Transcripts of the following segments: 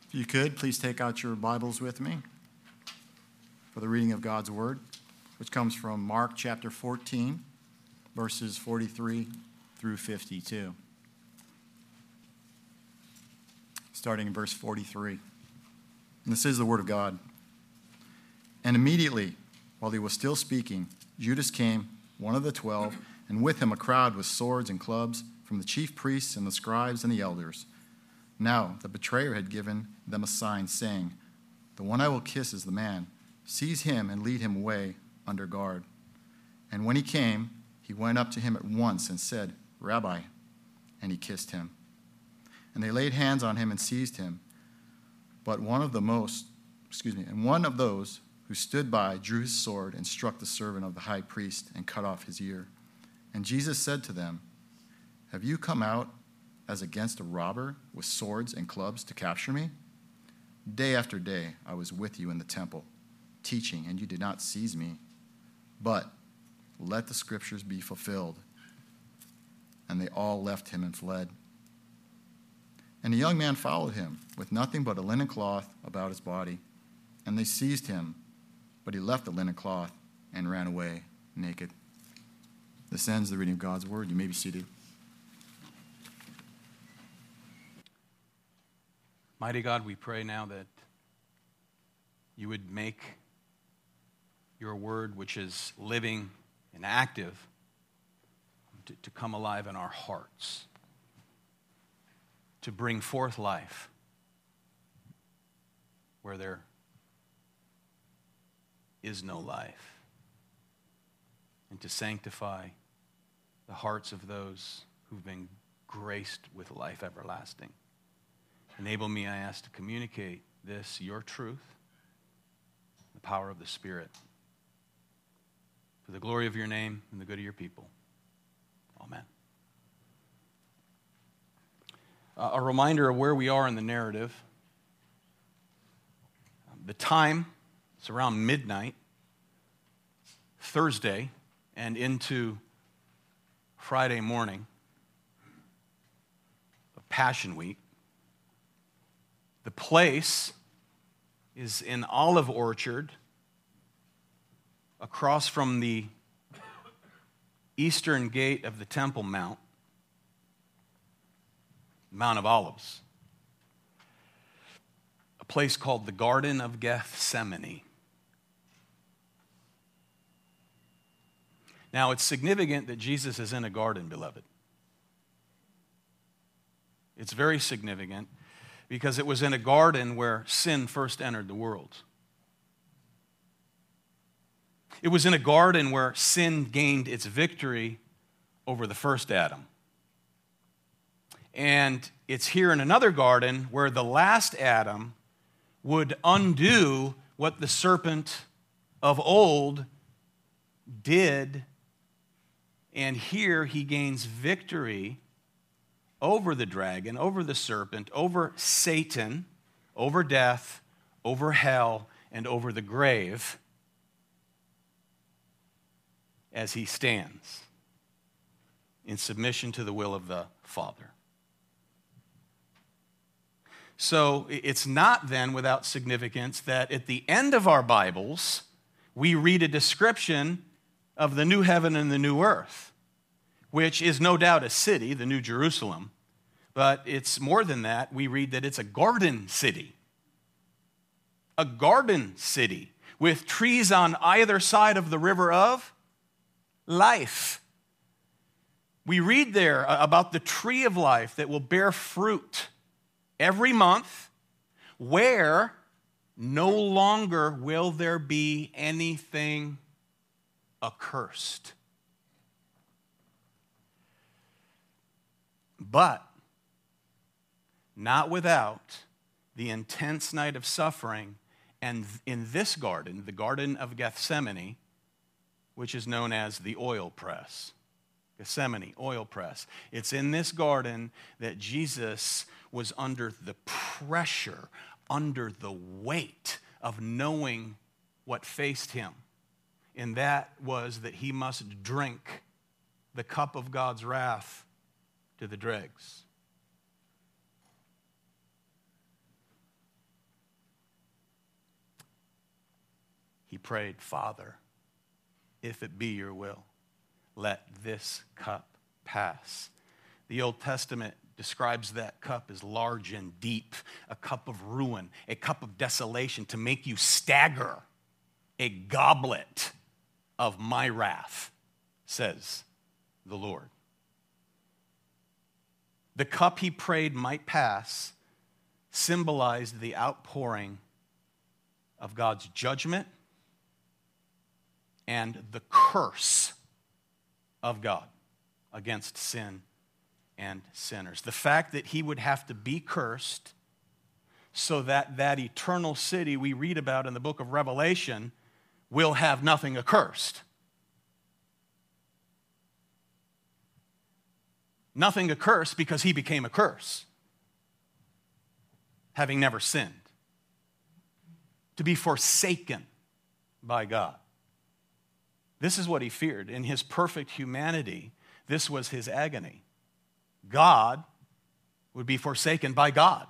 If you could, please take out your Bibles with me for the reading of God's Word, which comes from Mark chapter 14, verses 43 through 52. Starting in verse 43. And this is the Word of God. And immediately, while he was still speaking, Judas came, one of the 12, and with him a crowd with swords and clubs from the chief priests and the scribes and the elders. Now the betrayer had given them a sign, saying, "The one I will kiss is the man. Seize him and lead him away under guard." And when he came, he went up to him at once and said, "Rabbi," and he kissed him. And they laid hands on him and seized him. But one of those who stood by drew his sword and struck the servant of the high priest and cut off his ear. And Jesus said to them, "Have you come out as against a robber with swords and clubs to capture me? Day after day I was with you in the temple, teaching, and you did not seize me. But let the scriptures be fulfilled." And they all left him and fled. And a young man followed him with nothing but a linen cloth about his body. And they seized him, but he left the linen cloth and ran away naked. This ends the reading of God's Word. You may be seated. Mighty God, we pray now that you would make your word, which is living and active, to come alive in our hearts, to bring forth life where there is no life, and to sanctify the hearts of those who've been graced with life everlasting. Enable me, I ask, to communicate this, your truth, the power of the Spirit, for the glory of your name and the good of your people. Amen. A reminder of where we are in the narrative. The time is around midnight, Thursday, and into Friday morning of Passion Week. The place is in Olive Orchard, across from the eastern gate of the Temple Mount, Mount of Olives. A place called the Garden of Gethsemane. Now, it's significant that Jesus is in a garden, beloved. It's very significant because it was in a garden where sin first entered the world. It was in a garden where sin gained its victory over the first Adam. And it's here in another garden where the last Adam would undo what the serpent of old did. And here he gains victory over the dragon, over the serpent, over Satan, over death, over hell, and over the grave as he stands in submission to the will of the Father. So it's not then without significance that at the end of our Bibles, we read a description of the new heaven and the new earth, which is no doubt a city, the New Jerusalem, but it's more than that. We read that it's a garden city. A garden city with trees on either side of the river of life. We read there about the tree of life that will bear fruit every month, where no longer will there be anything accursed. But not without the intense night of suffering, and in this garden, the Garden of Gethsemane, which is known as the oil press. Gethsemane, oil press. It's in this garden that Jesus was under the pressure, under the weight of knowing what faced him. And that was that he must drink the cup of God's wrath to the dregs. prayed, Father, if it be your will, let this cup pass. The Old Testament describes that cup as large and deep, a cup of ruin, a cup of desolation to make you stagger, a goblet of my wrath, says the Lord. The cup he prayed might pass symbolized the outpouring of God's judgment and the curse of God against sin and sinners. The fact that he would have to be cursed so that that eternal city we read about in the book of Revelation will have nothing accursed. Nothing accursed because he became a curse, having never sinned. To be forsaken by God. This is what he feared. In his perfect humanity, this was his agony. God would be forsaken by God.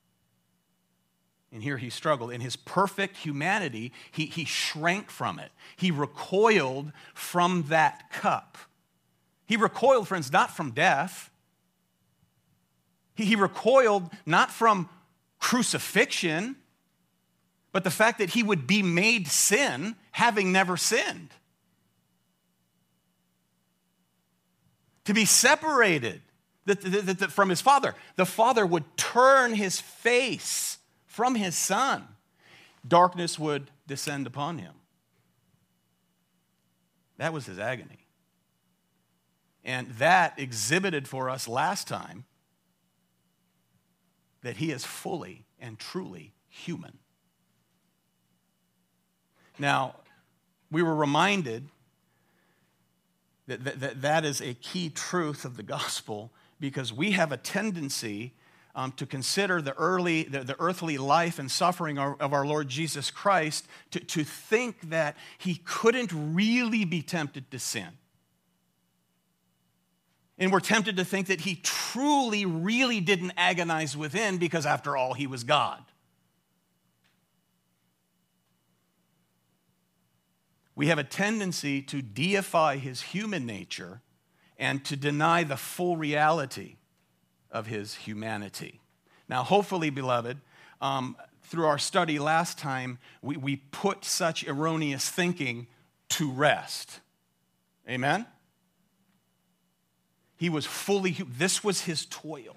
And here he struggled. In his perfect humanity, he shrank from it. He recoiled from that cup. He recoiled, friends, not from death. He recoiled not from crucifixion, but the fact that he would be made sin, having never sinned. To be separated from his Father. The Father would turn his face from his Son. Darkness would descend upon him. That was his agony. And that exhibited for us last time that he is fully and truly human. Now, we were reminded that is a key truth of the gospel because we have a tendency to consider the earthly life and suffering of our Lord Jesus Christ to think that he couldn't really be tempted to sin. And we're tempted to think that he truly, really didn't agonize within because after all, he was God. We have a tendency to deify his human nature and to deny the full reality of his humanity. Now, hopefully, beloved, through our study last time, we put such erroneous thinking to rest. Amen? He was fully, this was his toil.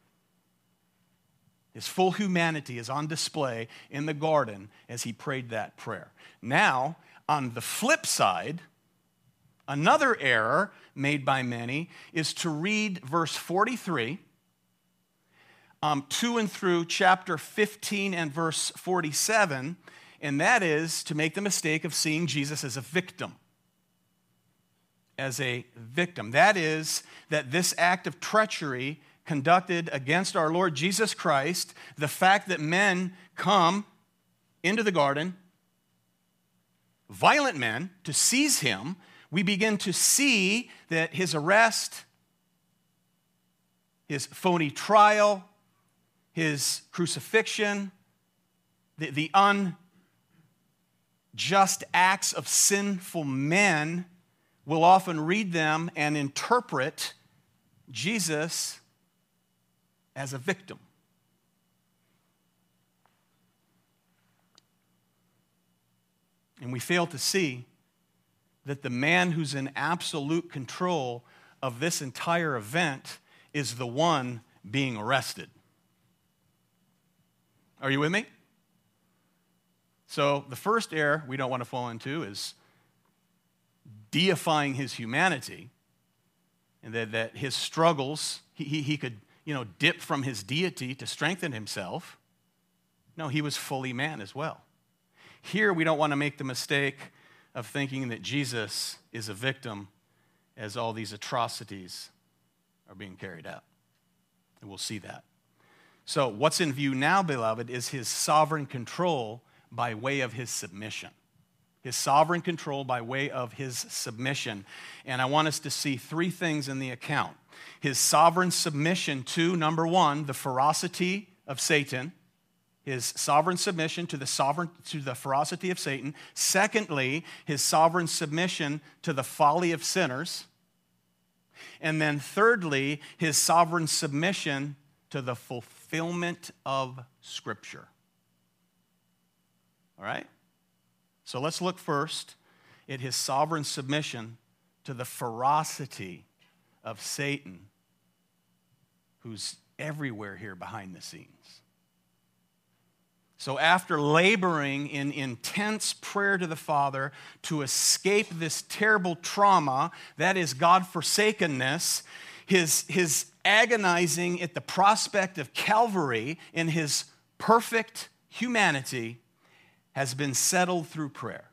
His full humanity is on display in the garden as he prayed that prayer. Now, on the flip side, another error made by many is to read verse 43, to and through chapter 15 and verse 47, and that is to make the mistake of seeing Jesus as a victim. As a victim. That is, that this act of treachery conducted against our Lord Jesus Christ, the fact that men come into the garden, violent men, to seize him, we begin to see that his arrest, his phony trial, his crucifixion, the unjust acts of sinful men, we'll often read them and interpret Jesus as a victim. And we fail to see that the man who's in absolute control of this entire event is the one being arrested. Are you with me? So the first error we don't want to fall into is deifying his humanity, and that his struggles, he could, dip from his deity to strengthen himself. No, he was fully man as well. Here, we don't want to make the mistake of thinking that Jesus is a victim as all these atrocities are being carried out. And we'll see that. So what's in view now, beloved, is his sovereign control by way of his submission. His sovereign control by way of his submission. And I want us to see three things in the account. His sovereign submission to, number one, the ferocity of Satan. his sovereign submission to the ferocity of Satan. Secondly, his sovereign submission to the folly of sinners. And then thirdly, his sovereign submission to the fulfillment of Scripture. All right? So let's look first at his sovereign submission to the ferocity of Satan, who's everywhere here behind the scenes. So after laboring in intense prayer to the Father to escape this terrible trauma, that is God-forsakenness, his agonizing at the prospect of Calvary in his perfect humanity has been settled through prayer.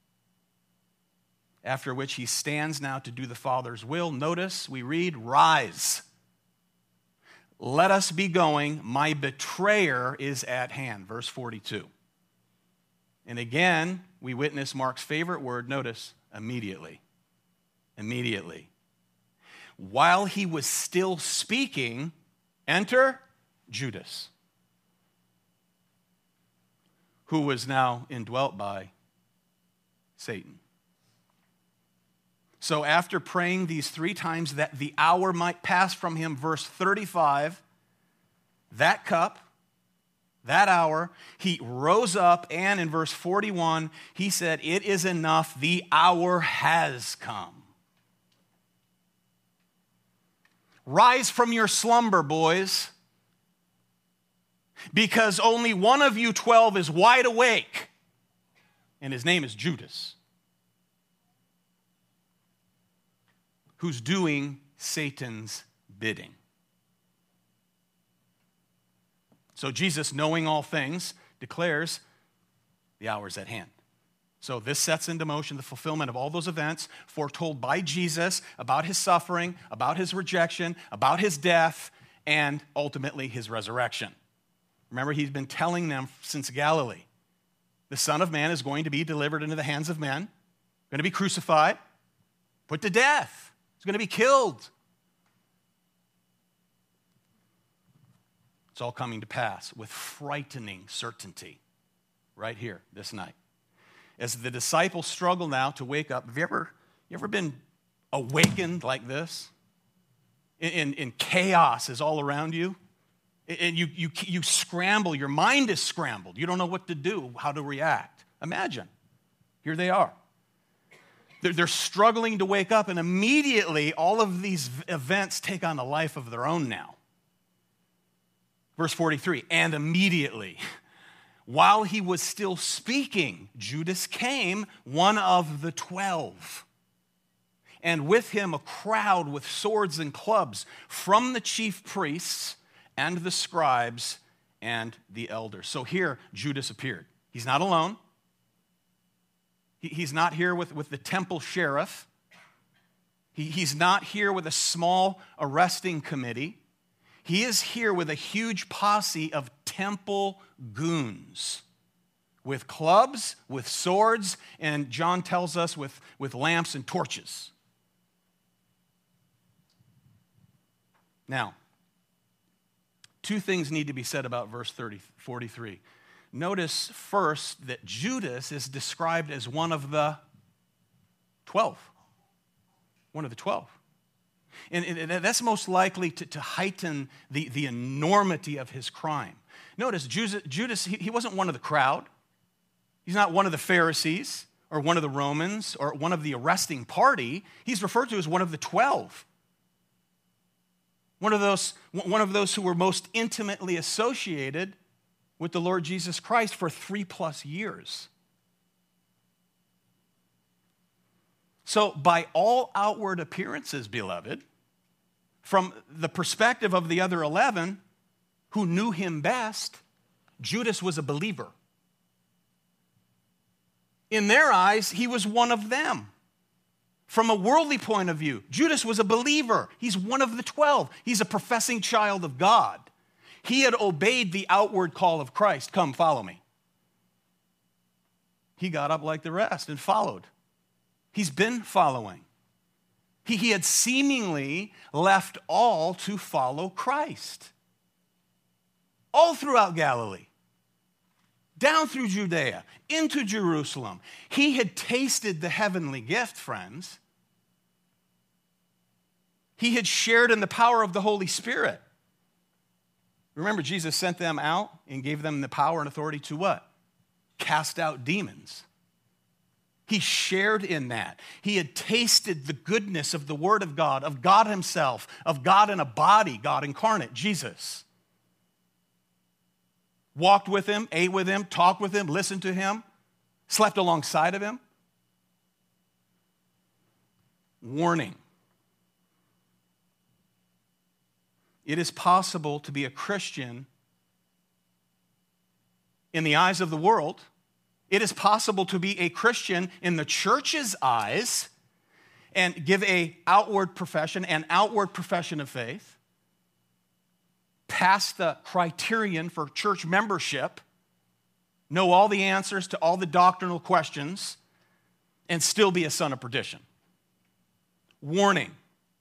After which he stands now to do the Father's will. Notice we read, "Rise. Let us be going. My betrayer is at hand." Verse 42. And again, we witness Mark's favorite word. Notice, immediately. Immediately. While he was still speaking, enter Judas, who was now indwelt by Satan. So after praying these 3 times that the hour might pass from him, verse 35, that cup, that hour, he rose up, and in verse 41, he said, "It is enough, the hour has come." Rise from your slumber, boys, because only one of you 12 is wide awake, and his name is Judas, who's doing Satan's bidding. So Jesus, knowing all things, declares the hour is at hand. So this sets into motion the fulfillment of all those events foretold by Jesus about his suffering, about his rejection, about his death, and ultimately his resurrection. Remember, he's been telling them since Galilee, the Son of Man is going to be delivered into the hands of men, going to be crucified, put to death. He's going to be killed. It's all coming to pass with frightening certainty right here this night. As the disciples struggle now to wake up, have you ever been awakened like this? In chaos is all around you. And you scramble, your mind is scrambled. You don't know what to do, how to react. Imagine, here they are. They're struggling to wake up, and immediately all of these events take on a life of their own now. Verse 43, and immediately, while he was still speaking, Judas came, one of the 12, and with him a crowd with swords and clubs from the chief priests and the scribes and the elders. So here Judas appeared. He's not alone. He's not here with the temple sheriff. He's not here with a small arresting committee. He is here with a huge posse of temple goons with clubs, with swords, and John tells us with lamps and torches. Now, 2 things need to be said about verse 43. Notice first that Judas is described as one of the 12. One of the 12. And that's most likely to heighten the enormity of his crime. Notice, Judas, he wasn't one of the crowd. He's not one of the Pharisees or one of the Romans or one of the arresting party. He's referred to as one of the 12. One of those who were most intimately associated with the Lord Jesus Christ for 3+ years. So by all outward appearances, beloved, from the perspective of the other 11 who knew him best, Judas was a believer. In their eyes, he was one of them. From a worldly point of view, Judas was a believer. He's one of the 12. He's a professing child of God. He had obeyed the outward call of Christ, "Come, follow me." He got up like the rest and followed. He's been following. He had seemingly left all to follow Christ. All throughout Galilee. down through Judea, into Jerusalem. He had tasted the heavenly gift, friends. He had shared in the power of the Holy Spirit. Remember, Jesus sent them out and gave them the power and authority to what? Cast out demons. He shared in that. He had tasted the goodness of the Word of God himself, of God in a body, God incarnate, Jesus. Walked with him, ate with him, talked with him, listened to him, slept alongside of him. Warning. It is possible to be a Christian in the eyes of the world. It is possible to be a Christian in the church's eyes and give an outward profession of faith, pass the criterion for church membership, know all the answers to all the doctrinal questions, and still be a son of perdition. Warning.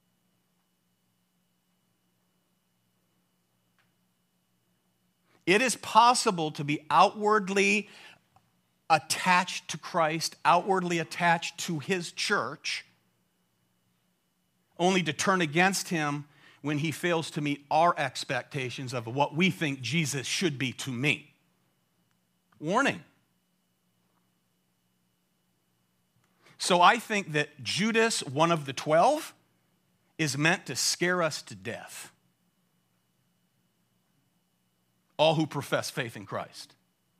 It is possible to be outwardly attached to Christ, outwardly attached to his church, only to turn against him when he fails to meet our expectations of what we think Jesus should be to me. Warning. So I think that Judas, one of the 12, is meant to scare us to death. All who profess faith in Christ.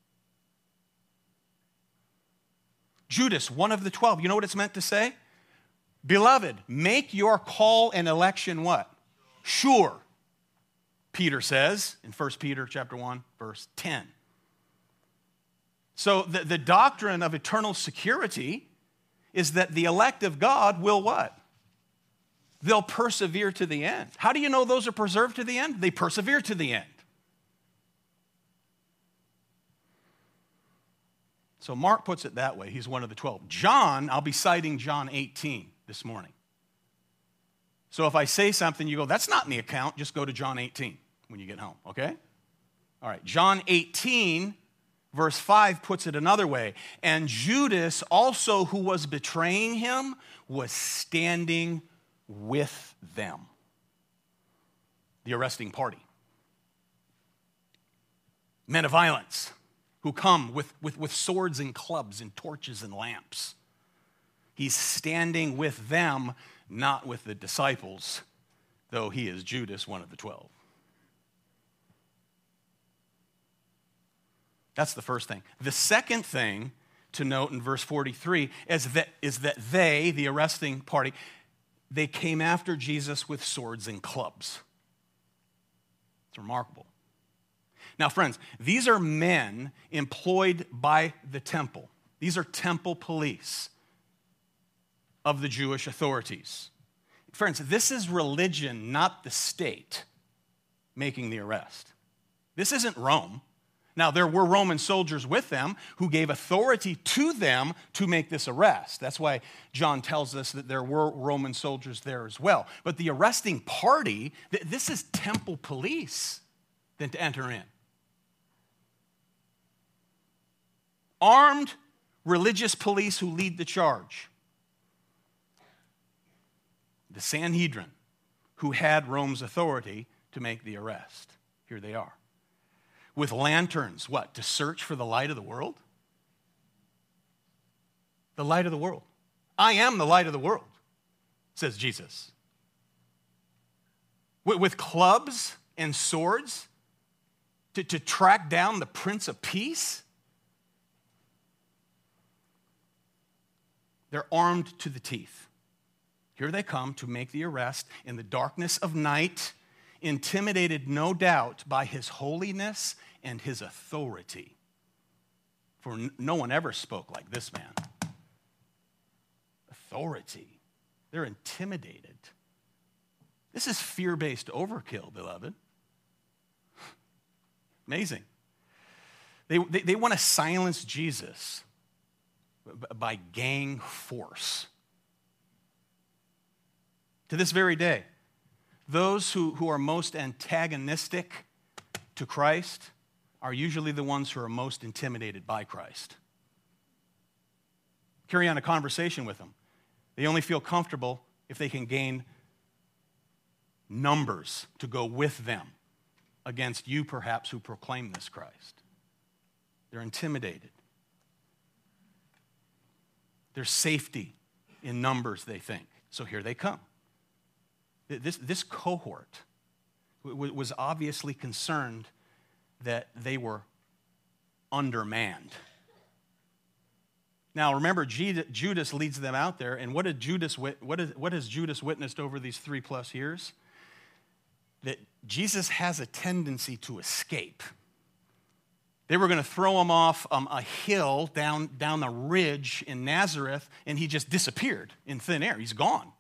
Judas, one of the 12, you know what it's meant to say? Beloved, make your call and election what? Sure. Peter says in 1 Peter chapter 1, verse 10. So the doctrine of eternal security is that the elect of God will what? They'll persevere to the end. How do you know those are preserved to the end? They persevere to the end. So Mark puts it that way. He's one of the 12. John, I'll be citing John 18 this morning. So if I say something, you go, that's not in the account, just go to John 18 when you get home, okay? All right, John 18, verse 5 puts it another way. And Judas also, who was betraying him, was standing with them. The arresting party. Men of violence who come with swords and clubs and torches and lamps. He's standing with them, not with the disciples, though he is Judas, one of the 12. That's the first thing. The second thing to note in verse 43 is that they, the arresting party, they came after Jesus with swords and clubs. It's remarkable. Now, friends, these are men employed by the temple. These are temple police of the Jewish authorities. Friends, this is religion, not the state, making the arrest. This isn't Rome. Now, there were Roman soldiers with them who gave authority to them to make this arrest. That's why John tells us that there were Roman soldiers there as well. But the arresting party, this is temple police then to enter in. Armed religious police who lead the charge. The Sanhedrin, who had Rome's authority to make the arrest. Here they are. With lanterns, what? To search for the light of the world? The light of the world. I am the light of the world, says Jesus. With clubs and swords to track down the Prince of Peace? They're armed to the teeth. Here they come to make the arrest in the darkness of night, intimidated, no doubt, by his holiness and his authority. For no one ever spoke like this man. Authority. They're intimidated. This is fear-based overkill, beloved. Amazing. They want to silence Jesus by gang force. To this very day, those who are most antagonistic to Christ, are usually the ones who are most intimidated by Christ. Carry on a conversation with them. They only feel comfortable if they can gain numbers to go with them against you, perhaps, who proclaim this Christ. They're intimidated. There's safety in numbers, they think. So here they come. This cohort was obviously concerned that they were undermanned. Now, remember, Judas leads them out there, and what has Judas witnessed over these 3+ years? That Jesus has a tendency to escape. They were going to throw him off a hill down the ridge in Nazareth, and he just disappeared in thin air. He's gone.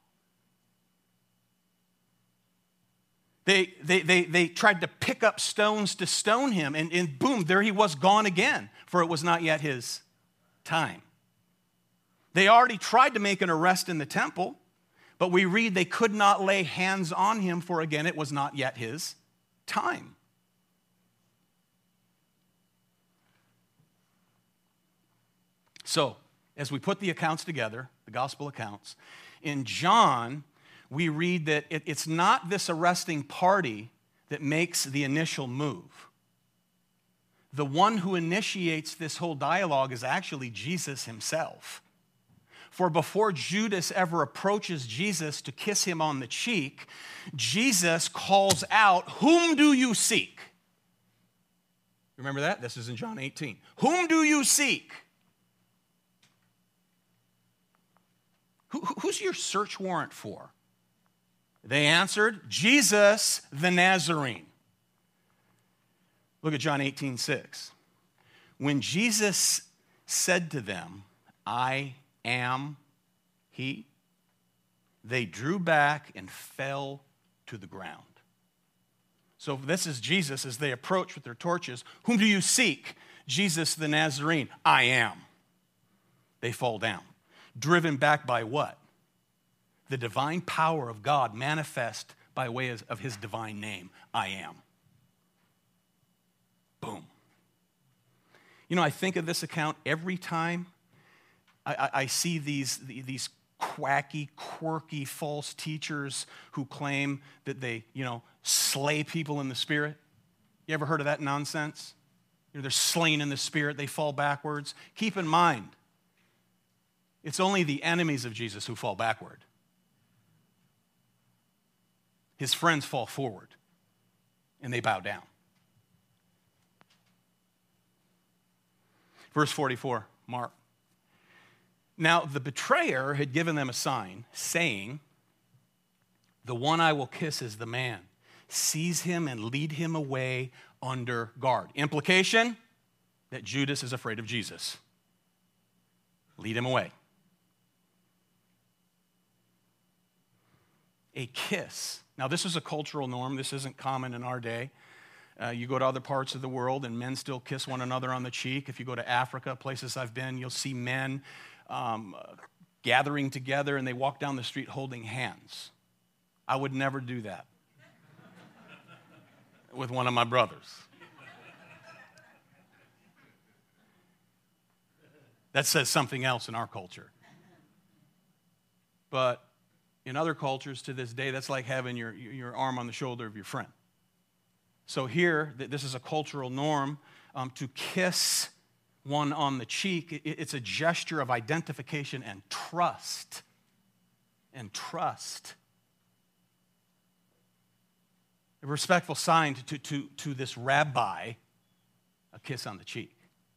They tried to pick up stones to stone him, and boom, there he was, gone again, for it was not yet his time. They already tried to make an arrest in the temple, but we read they could not lay hands on him, for again, it was not yet his time. So, as we put the accounts together, the gospel accounts, in John, we read that it's not this arresting party that makes the initial move. The one who initiates this whole dialogue is actually Jesus himself. For before Judas ever approaches Jesus to kiss him on the cheek, Jesus calls out, "Whom do you seek?" Remember that? This is in John 18. "Whom do you seek?" Who's your search warrant for? They answered, "Jesus the Nazarene." Look at John 18:6. When Jesus said to them, "I am he," they drew back and fell to the ground. So this is Jesus as they approach with their torches. "Whom do you seek?" "Jesus the Nazarene." "I am." They fall down. Driven back by what? The divine power of God manifest by way of his divine name. "I am." Boom. You know, I think of this account every time I see these quacky, quirky, false teachers who claim that they, slay people in the spirit. You ever heard of that nonsense? They're slain in the spirit, they fall backwards. Keep in mind, it's only the enemies of Jesus who fall backward. His friends fall forward, and they bow down. Verse 44, Mark. Now the betrayer had given them a sign, saying, "The one I will kiss is the man. Seize him and lead him away under guard." Implication? That Judas is afraid of Jesus. Lead him away. A kiss. Now, this is a cultural norm. This isn't common in our day. You go to other parts of the world, and men still kiss one another on the cheek. If you go to Africa, places I've been, you'll see men gathering together, and they walk down the street holding hands. I would never do that with one of my brothers. That says something else in our culture. But in other cultures to this day, that's like having your arm on the shoulder of your friend. So here, this is a cultural norm to kiss one on the cheek. It's a gesture of identification and trust. And trust. A respectful sign to this rabbi, a kiss on the cheek.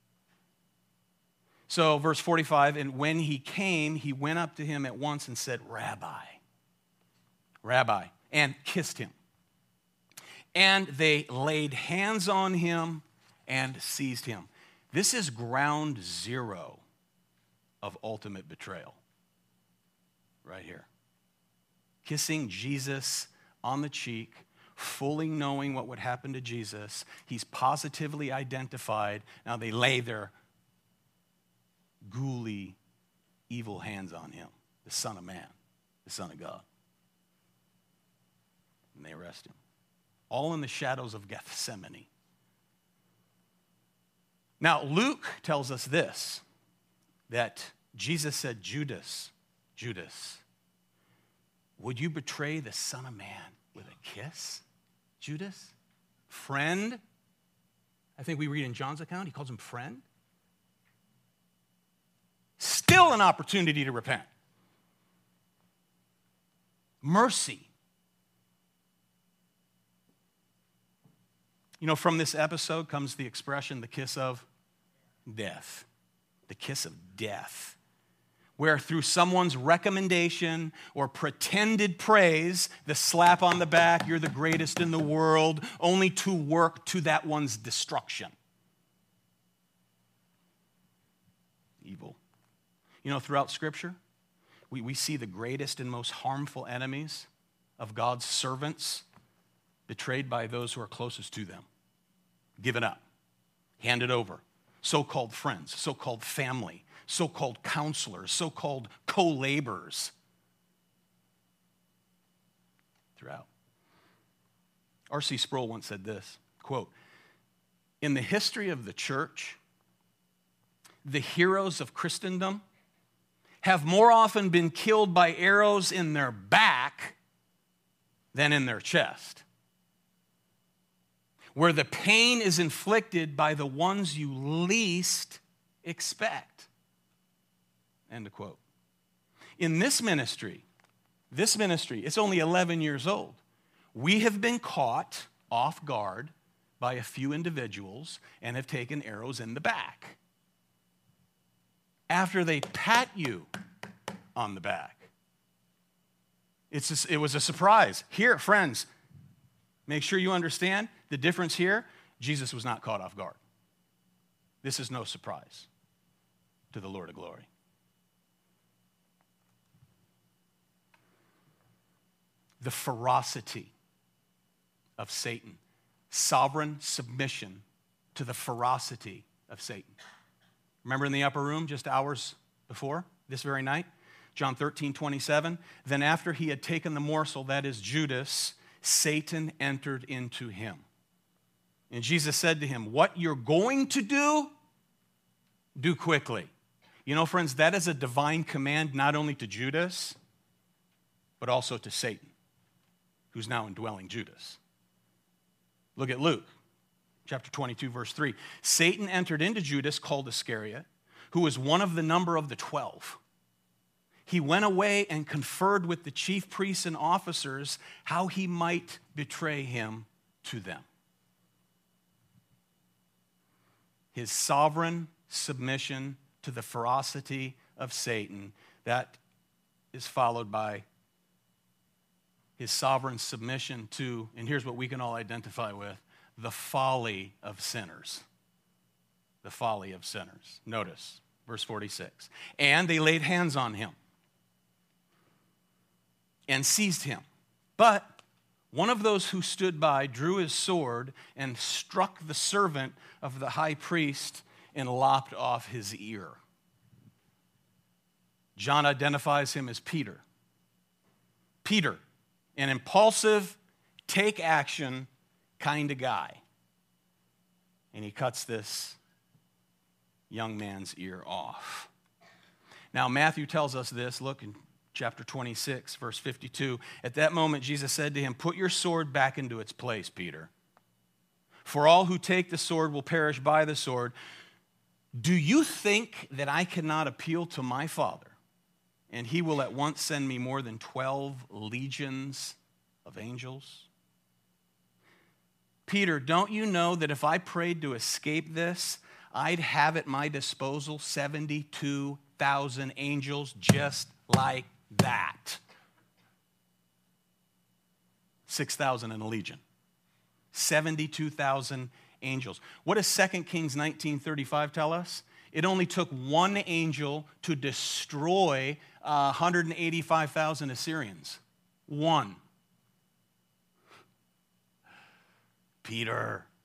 So, verse 45, and when he came, he went up to him at once and said, "Rabbi, Rabbi," and kissed him. And they laid hands on him and seized him. This is ground zero of ultimate betrayal. Right here. Kissing Jesus on the cheek, fully knowing what would happen to Jesus. He's positively identified. Now they lay their ghouly, evil hands on him, the Son of Man, the Son of God. And they arrest him. All in the shadows of Gethsemane. Now, Luke tells us this, that Jesus said, Judas, Judas, would you betray the Son of Man with a kiss? Judas? Friend? I think we read in John's account, he calls him friend. Still an opportunity to repent. Mercy. You know, from this episode comes the expression, the kiss of death. The kiss of death. Where through someone's recommendation or pretended praise, the slap on the back, you're the greatest in the world, only to work to that one's destruction. Evil. You know, throughout Scripture, we see the greatest and most harmful enemies of God's servants betrayed by those who are closest to them. Given up, handed over. So-called friends, so-called family, so-called counselors, so-called co-laborers. Throughout. R.C. Sproul once said this, quote, in the history of the church, the heroes of Christendom have more often been killed by arrows in their back than in their chest, where the pain is inflicted by the ones you least expect. End of quote. In this ministry, it's only 11 years old. We have been caught off guard by a few individuals and have taken arrows in the back. After they pat you on the back. It was a surprise. Here, friends, make sure you understand the difference here. Jesus was not caught off guard. This is no surprise to the Lord of glory. The ferocity of Satan. Sovereign submission to the ferocity of Satan. Remember in the upper room just hours before, this very night? John 13:27. Then after he had taken the morsel, that is Judas, Satan entered into him. And Jesus said to him, what you're going to do quickly. You know, friends, that is a divine command not only to Judas, but also to Satan, who's now indwelling Judas. Look at Luke. Chapter 22, verse 3. Satan entered into Judas, called Iscariot, who was one of the number of the 12. He went away and conferred with the chief priests and officers how he might betray him to them. His sovereign submission to the ferocity of Satan, that is followed by his sovereign submission to, and here's what we can all identify with, the folly of sinners. The folly of sinners. Notice, verse 46. And they laid hands on him and seized him. But one of those who stood by drew his sword and struck the servant of the high priest and lopped off his ear. John identifies him as Peter. Peter, an impulsive, take action kind of guy. And he cuts this young man's ear off. Now, Matthew tells us this. Look in chapter 26, verse 52. At that moment, Jesus said to him, put your sword back into its place, Peter. For all who take the sword will perish by the sword. Do you think that I cannot appeal to my Father, and he will at once send me more than 12 legions of angels? Peter, don't you know that if I prayed to escape this, I'd have at my disposal 72,000 angels just like that? 6,000 in a legion. 72,000 angels. What does 2 Kings 19:35 tell us? It only took one angel to destroy 185,000 Assyrians. One. Peter.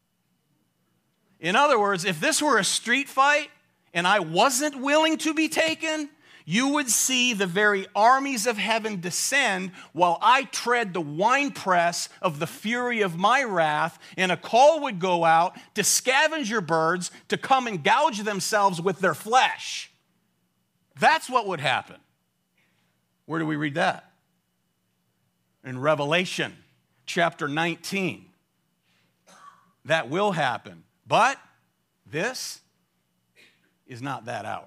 In other words, if this were a street fight and I wasn't willing to be taken, you would see the very armies of heaven descend while I tread the winepress of the fury of my wrath, and a call would go out to scavenger birds to come and gouge themselves with their flesh. That's what would happen. Where do we read that? In Revelation chapter 19. That will happen. But this is not that hour.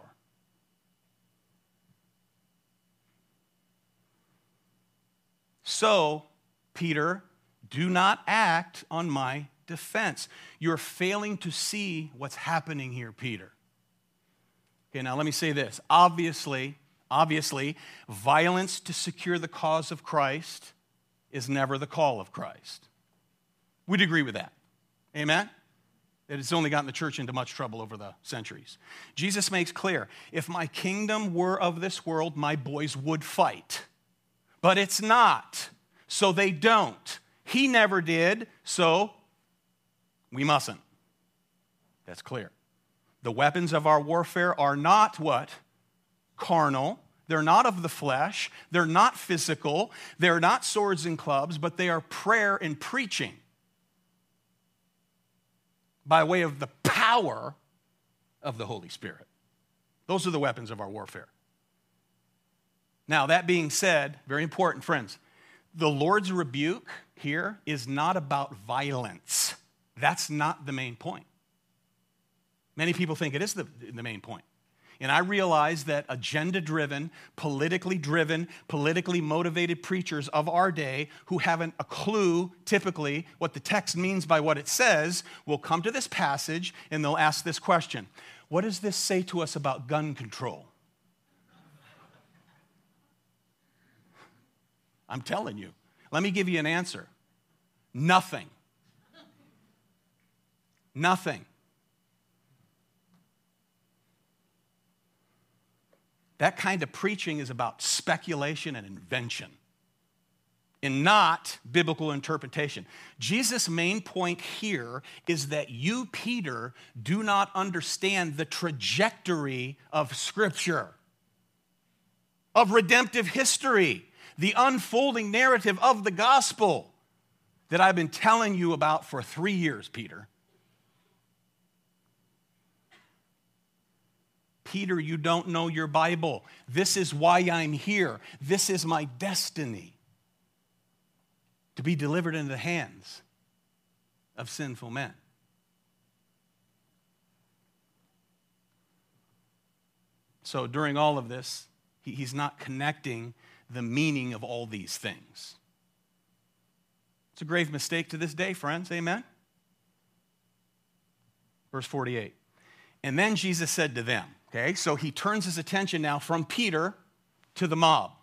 So, Peter, do not act on my defense. You're failing to see what's happening here, Peter. Okay, now let me say this. Obviously, violence to secure the cause of Christ is never the call of Christ. We'd agree with that. Amen? It has only gotten the church into much trouble over the centuries. Jesus makes clear, if my kingdom were of this world, my boys would fight. But it's not, so they don't. He never did, so we mustn't. That's clear. The weapons of our warfare are not what? Carnal. They're not of the flesh. They're not physical. They're not swords and clubs, but they are prayer and preaching by way of the power of the Holy Spirit. Those are the weapons of our warfare. Now, that being said, very important, friends, the Lord's rebuke here is not about violence. That's not the main point. Many people think it is the main point. And I realize that agenda-driven, politically motivated preachers of our day who haven't a clue, typically, what the text means by what it says, will come to this passage and they'll ask this question. What does this say to us about gun control? I'm telling you. Let me give you an answer. Nothing. Nothing. That kind of preaching is about speculation and invention and not biblical interpretation. Jesus' main point here is that you, Peter, do not understand the trajectory of Scripture, of redemptive history, the unfolding narrative of the gospel that I've been telling you about for 3 years, Peter. Peter, you don't know your Bible. This is why I'm here. This is my destiny, to be delivered into the hands of sinful men. So during all of this, he's not connecting the meaning of all these things. It's a grave mistake to this day, friends. Amen? Verse 48. And then Jesus said to them, okay, so he turns his attention now from Peter to the mob.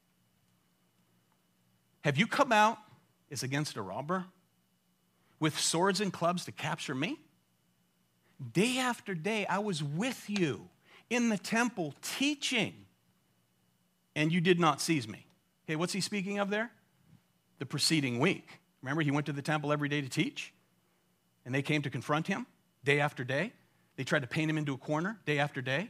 Have you come out as against a robber with swords and clubs to capture me? Day after day, I was with you in the temple teaching, and you did not seize me. Okay, what's he speaking of there? The preceding week. Remember, he went to the temple every day to teach, and they came to confront him day after day. They tried to paint him into a corner day after day.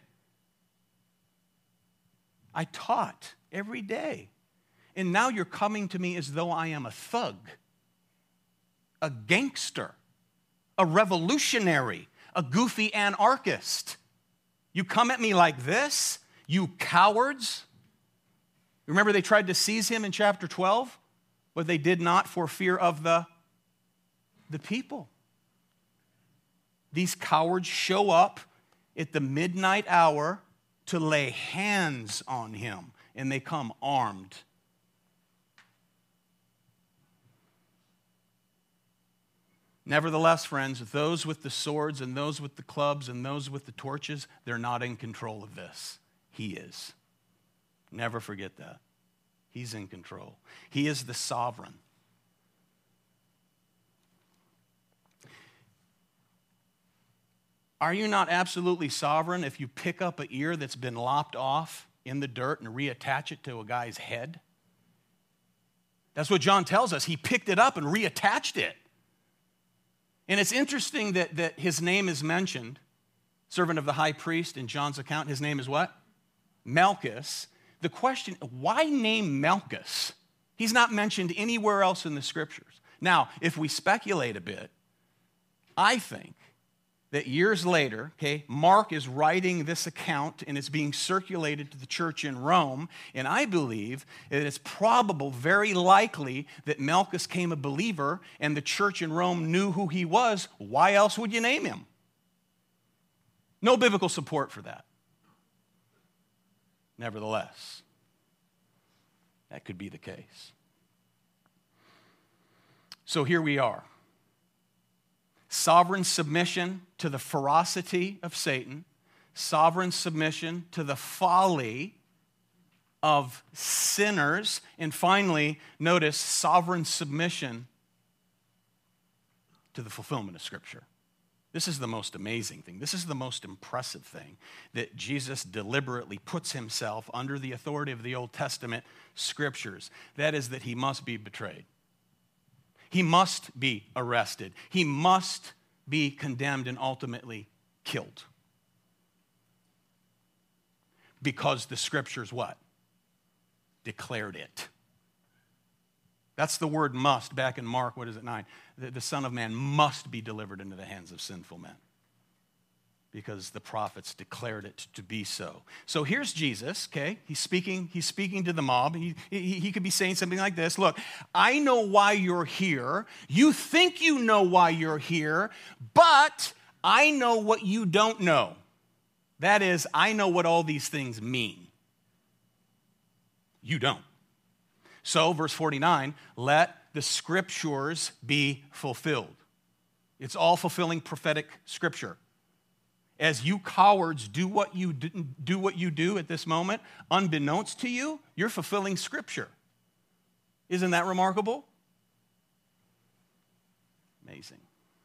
I taught every day. And now you're coming to me as though I am a thug, a gangster, a revolutionary, a goofy anarchist. You come at me like this, you cowards. Remember they tried to seize him in chapter 12, but they did not for fear of the people. These cowards show up at the midnight hour to lay hands on him, and they come armed. Nevertheless, friends, those with the swords and those with the clubs and those with the torches, they're not in control of this. He is. Never forget that. He's in control. He is the sovereign. Are you not absolutely sovereign if you pick up an ear that's been lopped off in the dirt and reattach it to a guy's head? That's what John tells us. He picked it up and reattached it. And it's interesting that his name is mentioned, servant of the high priest in John's account. His name is what? Malchus, the question, why name Malchus? He's not mentioned anywhere else in the scriptures. Now, if we speculate a bit, I think that years later, okay, Mark is writing this account and it's being circulated to the church in Rome, and I believe that it's probable, very likely, that Malchus came a believer and the church in Rome knew who he was. Why else would you name him? No biblical support for that. Nevertheless, that could be the case. So here we are. Sovereign submission to the ferocity of Satan, sovereign submission to the folly of sinners, and finally, notice, sovereign submission to the fulfillment of Scripture. This is the most amazing thing. This is the most impressive thing, that Jesus deliberately puts himself under the authority of the Old Testament Scriptures. That is that he must be betrayed. He must be arrested. He must be condemned and ultimately killed. Because the Scriptures what? Declared it. That's the word must back in Mark, 9? The Son of Man must be delivered into the hands of sinful men. Because the prophets declared it to be so. So here's Jesus, okay? He's speaking to the mob. He could be saying something like this. Look, I know why you're here. You think you know why you're here, but I know what you don't know. That is, I know what all these things mean. You don't. So, verse 49, let the Scriptures be fulfilled. It's all fulfilling prophetic Scripture. As you cowards do what you do at this moment, unbeknownst to you, you're fulfilling Scripture. Isn't that remarkable? Amazing.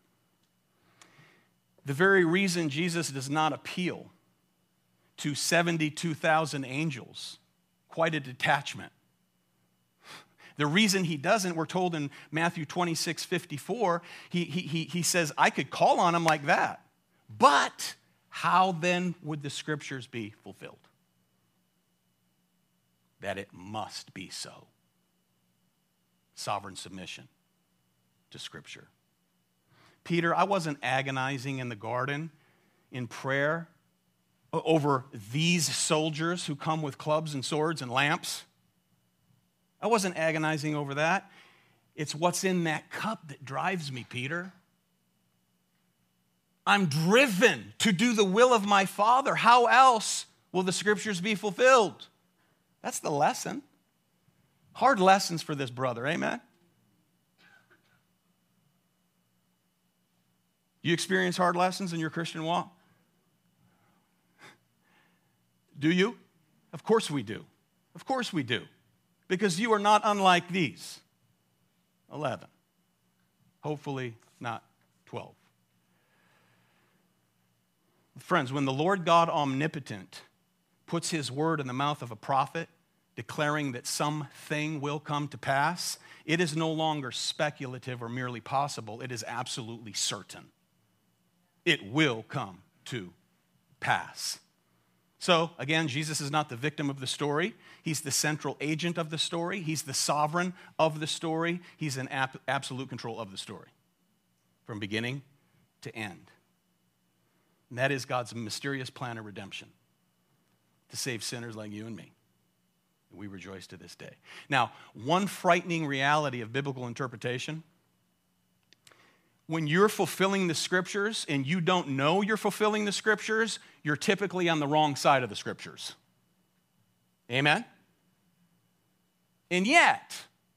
The very reason Jesus does not appeal to 72,000 angels, quite a detachment. The reason he doesn't, we're told in Matthew 26:54, he says, I could call on him like that. But how then would the Scriptures be fulfilled? That it must be so. Sovereign submission to Scripture. Peter, I wasn't agonizing in the garden in prayer over these soldiers who come with clubs and swords and lamps. I wasn't agonizing over that. It's what's in that cup that drives me, Peter. I'm driven to do the will of my Father. How else will the Scriptures be fulfilled? That's the lesson. Hard lessons for this brother, amen? You experience hard lessons in your Christian walk? Do you? Of course we do. Of course we do. Because you are not unlike these 11. Hopefully not 12. Friends, when the Lord God omnipotent puts his word in the mouth of a prophet, declaring that something will come to pass, it is no longer speculative or merely possible. It is absolutely certain. It will come to pass. So, again, Jesus is not the victim of the story. He's the central agent of the story. He's the sovereign of the story. He's in absolute control of the story from beginning to end. And that is God's mysterious plan of redemption to save sinners like you and me. We rejoice to this day. Now, one frightening reality of biblical interpretation: when you're fulfilling the Scriptures and you don't know you're fulfilling the Scriptures, you're typically on the wrong side of the Scriptures. Amen? And yet,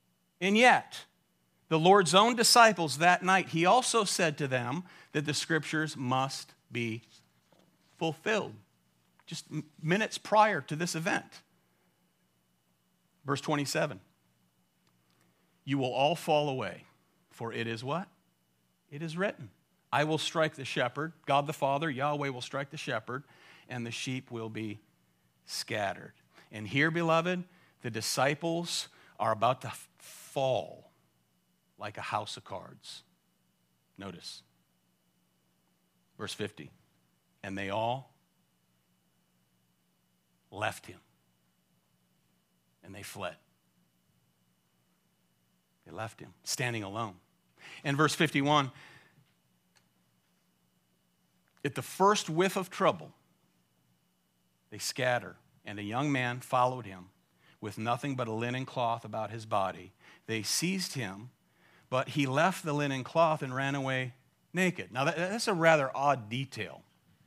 the Lord's own disciples that night, he also said to them that the Scriptures must be fulfilled. Just minutes prior to this event. Verse 27. You will all fall away, for it is what? It is written, I will strike the shepherd, God the Father, Yahweh will strike the shepherd, and the sheep will be scattered. And here, beloved, the disciples are about to fall like a house of cards. Notice, verse 50, and they all left him. And they fled. They left him, standing alone. In verse 51, at the first whiff of trouble, they scatter, and a young man followed him with nothing but a linen cloth about his body. They seized him, but he left the linen cloth and ran away naked. Now, that's a rather odd detail.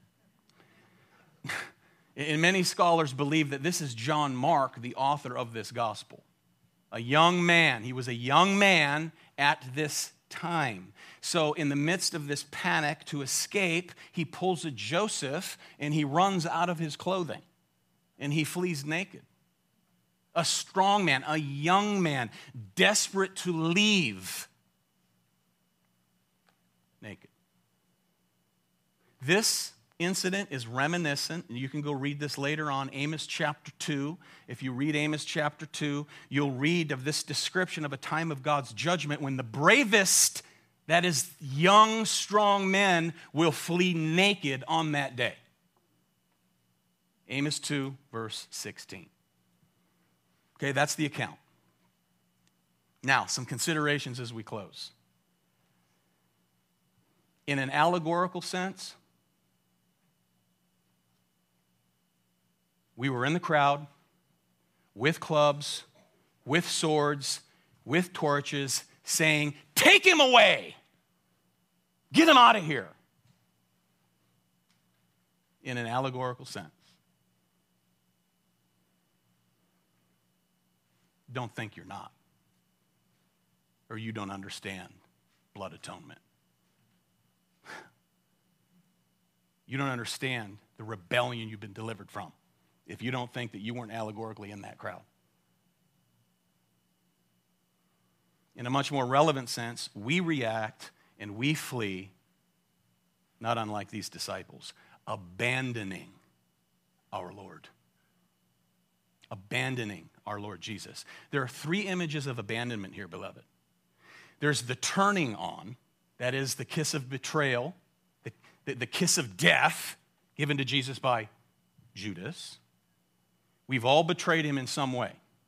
And many scholars believe that this is John Mark, the author of this gospel. A young man. He was a young man at this time. So in the midst of this panic to escape, he pulls a Joseph and he runs out of his clothing and he flees naked. A strong man, a young man, desperate to leave naked. This incident is reminiscent, and you can go read this later on, Amos chapter 2. If you read Amos chapter 2, you'll read of this description of a time of God's judgment when the bravest, that is young, strong men, will flee naked on that day. Amos 2, verse 16. Okay, that's the account. Now, some considerations as we close. In an allegorical sense, we were in the crowd with clubs, with swords, with torches, saying, "Take him away! Get him out of here!" In an allegorical sense. Don't think you're not, or you don't understand blood atonement. You don't understand the rebellion you've been delivered from if you don't think that you weren't allegorically in that crowd. In a much more relevant sense, we react and we flee, not unlike these disciples, abandoning our Lord. Abandoning our Lord Jesus. There are three images of abandonment here, beloved. There's the turning on, that is the kiss of betrayal, the kiss of death given to Jesus by Judas. We've all betrayed him in some way.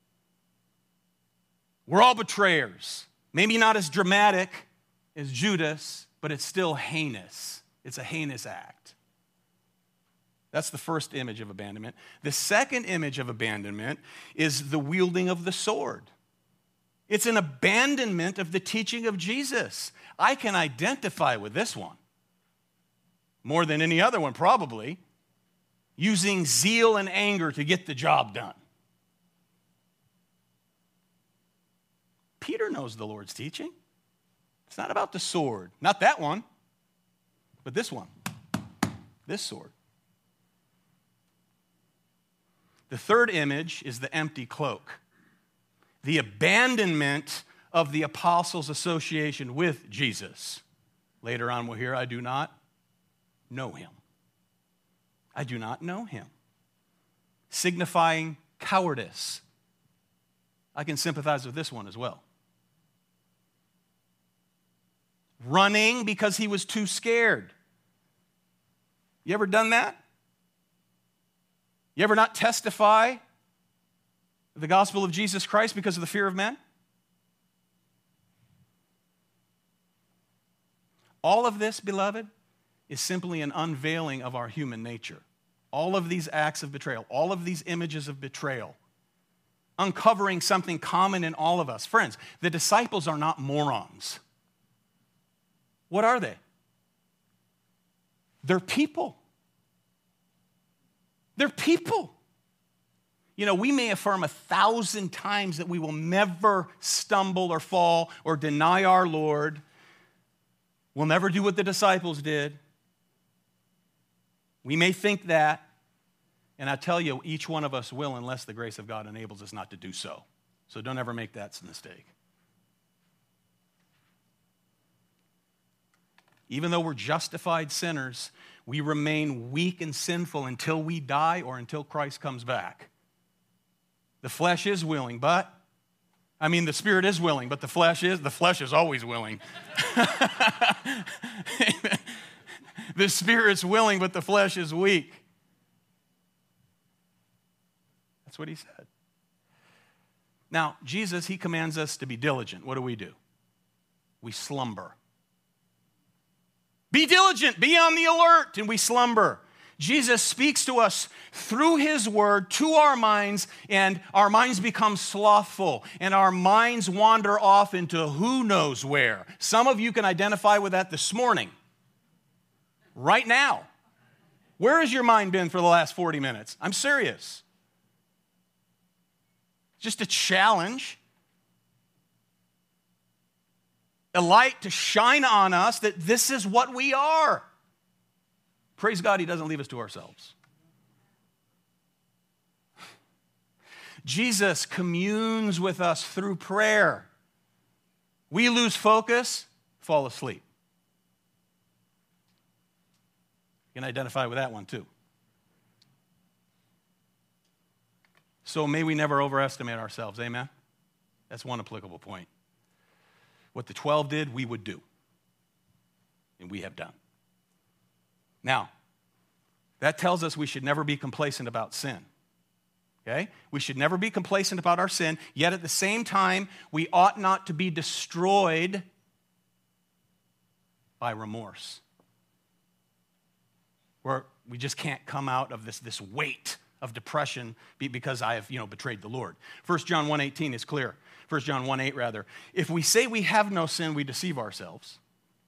We're all betrayers. Maybe not as dramatic as Judas, but it's still heinous. It's a heinous act. That's the first image of abandonment. The second image of abandonment is the wielding of the sword. It's an abandonment of the teaching of Jesus. I can identify with this one more than any other one, probably. Using zeal and anger to get the job done. Peter knows the Lord's teaching. It's not about the sword. Not that one, but this one. This sword. The third image is the empty cloak. The abandonment of the apostles' association with Jesus. Later on we'll hear, I do not know him. I do not know him. Signifying cowardice. I can sympathize with this one as well. Running because he was too scared. You ever done that? You ever not testify the gospel of Jesus Christ because of the fear of men? All of this, beloved, is simply an unveiling of our human nature. All of these acts of betrayal, all of these images of betrayal, uncovering something common in all of us. Friends, the disciples are not morons. What are they? They're people. They're people. You know, we may affirm 1,000 times that we will never stumble or fall or deny our Lord. We'll never do what the disciples did. We may think that, and I tell you, each one of us will unless the grace of God enables us not to do so. So don't ever make that mistake. Even though we're justified sinners, we remain weak and sinful until we die or until Christ comes back. The flesh is willing, the spirit is willing, but the flesh is always willing. The spirit's willing, but the flesh is weak. That's what he said. Now, Jesus, he commands us to be diligent. What do? We slumber. Be diligent, be on the alert, and we slumber. Jesus speaks to us through his word to our minds, and our minds become slothful, and our minds wander off into who knows where. Some of you can identify with that this morning, right now. Where has your mind been for the last 40 minutes? I'm serious. Just a challenge. A light to shine on us that this is what we are. Praise God, he doesn't leave us to ourselves. Jesus communes with us through prayer. We lose focus, fall asleep. You can identify with that one too. So may we never overestimate ourselves, amen? That's one applicable point. What the 12 did, we would do. And we have done. Now, that tells us we should never be complacent about sin. Okay? We should never be complacent about our sin, yet at the same time, we ought not to be destroyed by remorse. Where we just can't come out of this weight of depression because I have, betrayed the Lord. 1 John 1:18 is clear. 1 John 1:8 rather. If we say we have no sin, we deceive ourselves.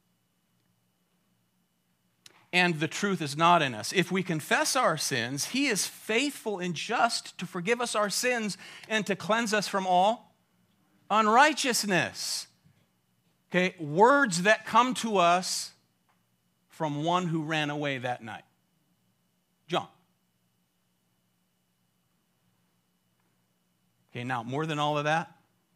And the truth is not in us. If we confess our sins, he is faithful and just to forgive us our sins and to cleanse us from all unrighteousness. Okay, words that come to us from one who ran away that night. John. Okay, now, more than all of that,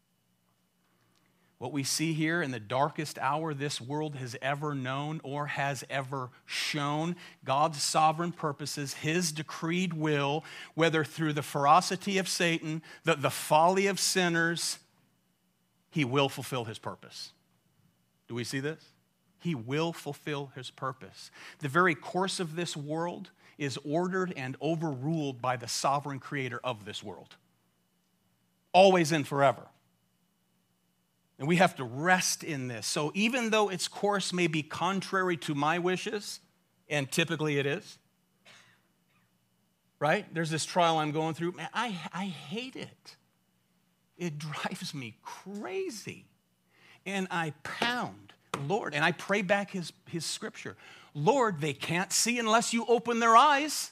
what we see here in the darkest hour this world has ever known or has ever shown, God's sovereign purposes, his decreed will, whether through the ferocity of Satan, the folly of sinners, he will fulfill his purpose. Do we see this? He will fulfill his purpose. The very course of this world is ordered and overruled by the sovereign creator of this world. Always and forever. And we have to rest in this. So even though its course may be contrary to my wishes, and typically it is, right? There's this trial I'm going through. Man, I hate it. It drives me crazy. And I pound, Lord, and I pray back his scripture. Lord, they can't see unless you open their eyes.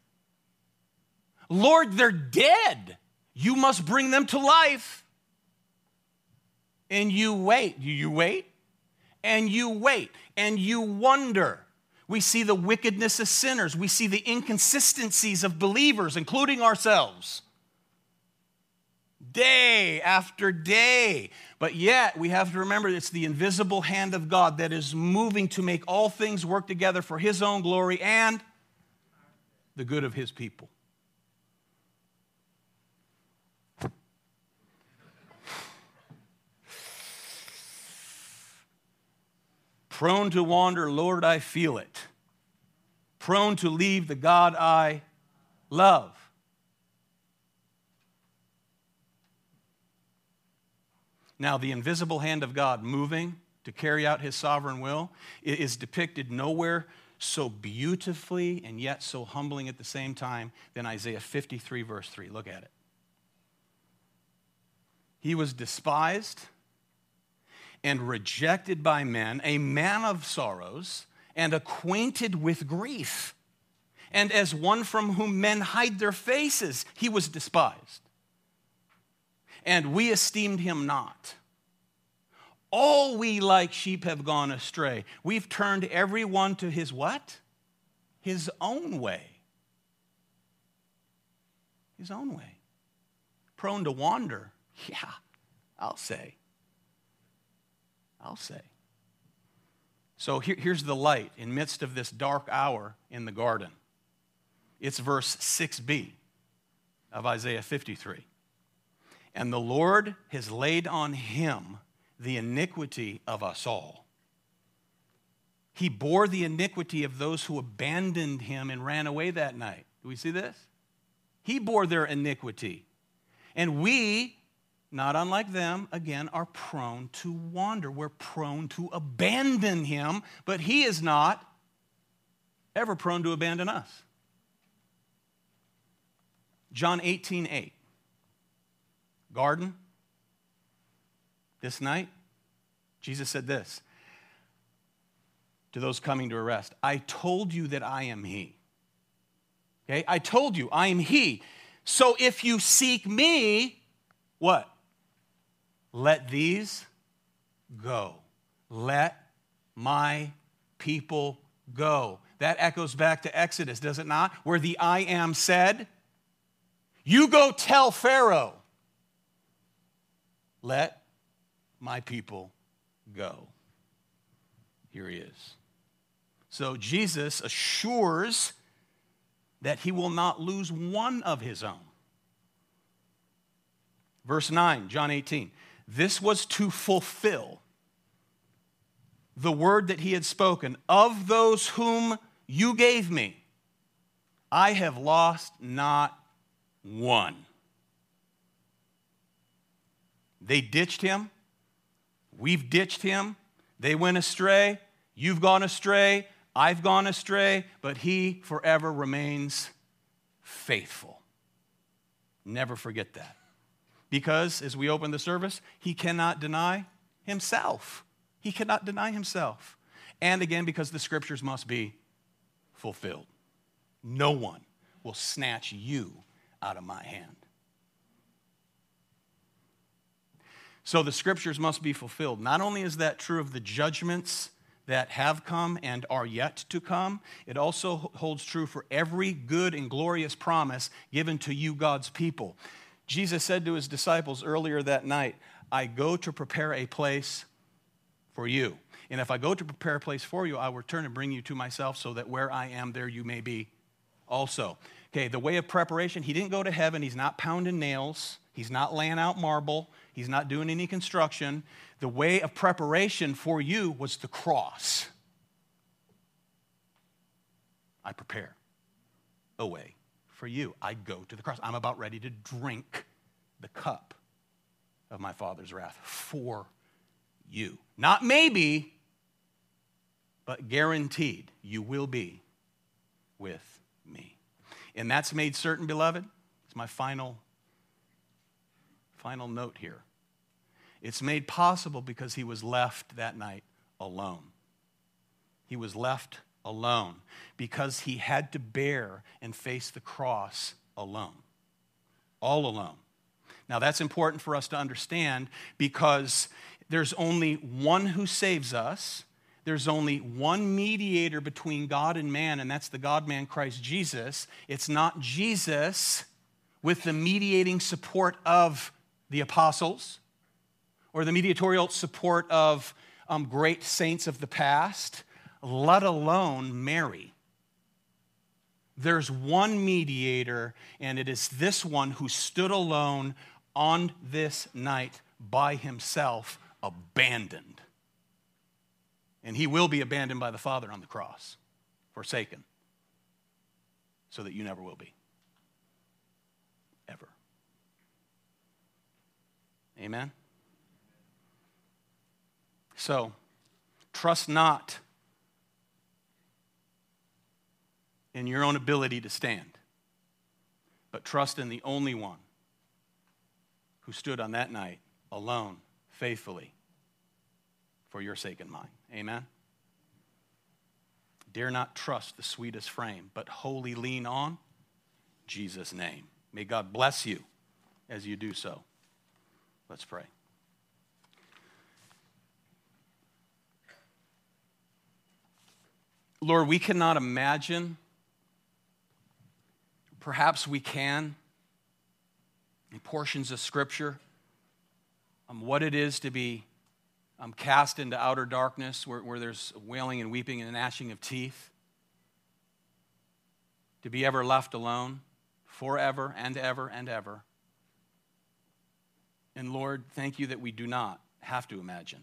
Lord, they're dead. You must bring them to life. And you wait. You wait. And you wait. And you wonder. We see the wickedness of sinners. We see the inconsistencies of believers, including ourselves. Day after day. But yet, we have to remember it's the invisible hand of God that is moving to make all things work together for his own glory and the good of his people. Prone to wander, Lord, I feel it. Prone to leave the God I love. Now, the invisible hand of God moving to carry out his sovereign will is depicted nowhere so beautifully and yet so humbling at the same time than Isaiah 53, verse 3. Look at it. He was despised and rejected by men, a man of sorrows, and acquainted with grief. And as one from whom men hide their faces, he was despised. And we esteemed him not. All we like sheep have gone astray. We've turned every one to his what? His own way. His own way. Prone to wander. Yeah, I'll say. So here's the light in midst of this dark hour in the garden. It's verse 6b of Isaiah 53. And the Lord has laid on him the iniquity of us all. He bore the iniquity of those who abandoned him and ran away that night. Do we see this? He bore their iniquity. And we, not unlike them, again, are prone to wander. We're prone to abandon him, but he is not ever prone to abandon us. John 18:8. Garden. This night, Jesus said this to those coming to arrest. I told you that I am he. Okay? I told you I am he. So if you seek me, what? Let these go. Let my people go. That echoes back to Exodus, does it not? Where the I am said, you go tell Pharaoh, let my people go. Here he is. So Jesus assures that he will not lose one of his own. Verse 9, John 18. This was to fulfill the word that he had spoken. Of those whom you gave me, I have lost not one. They ditched him. We've ditched him. They went astray. You've gone astray. I've gone astray. But he forever remains faithful. Never forget that. Because, as we open the service, he cannot deny himself. He cannot deny himself. And again, because the scriptures must be fulfilled. No one will snatch you out of my hand. So the scriptures must be fulfilled. Not only is that true of the judgments that have come and are yet to come, it also holds true for every good and glorious promise given to you, God's people. Jesus said to his disciples earlier that night, I go to prepare a place for you. And if I go to prepare a place for you, I will return and bring you to myself so that where I am, there you may be also. Okay, the way of preparation, he didn't go to heaven. He's not pounding nails. He's not laying out marble. He's not doing any construction. The way of preparation for you was the cross. I prepare a way for you. I go to the cross. I'm about ready to drink the cup of my Father's wrath for you. Not maybe, but guaranteed you will be with me. And that's made certain, beloved. It's my final note here. It's made possible because he was left that night alone. He was left alone because he had to bear and face the cross alone. All alone. Now that's important for us to understand because there's only one who saves us. There's only one mediator between God and man, and that's the God-man Christ Jesus. It's not Jesus with the mediating support of the apostles or the mediatorial support of great saints of the past, let alone Mary. There's one mediator, and it is this one who stood alone on this night by himself, abandoned. And he will be abandoned by the Father on the cross, forsaken, so that you never will be. Ever. Amen? So, trust not in your own ability to stand, but trust in the only one who stood on that night alone, faithfully, for your sake and mine. Amen? Dare not trust the sweetest frame, but wholly lean on Jesus' name. May God bless you as you do so. Let's pray. Lord, we cannot imagine, perhaps we can, in portions of Scripture, what it is to be cast into outer darkness where there's wailing and weeping and gnashing of teeth, to be ever left alone forever and ever and ever. And Lord, thank you that we do not have to imagine.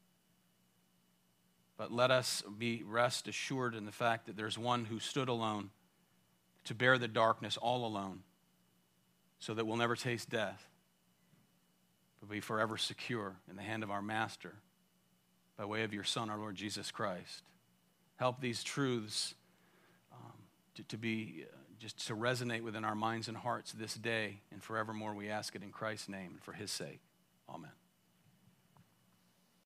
But let us be rest assured in the fact that there's one who stood alone to bear the darkness all alone so that we'll never taste death, but be forever secure in the hand of our Master by way of your Son, our Lord Jesus Christ. Help these truths to be just to resonate within our minds and hearts this day and forevermore. We ask it in Christ's name and for his sake.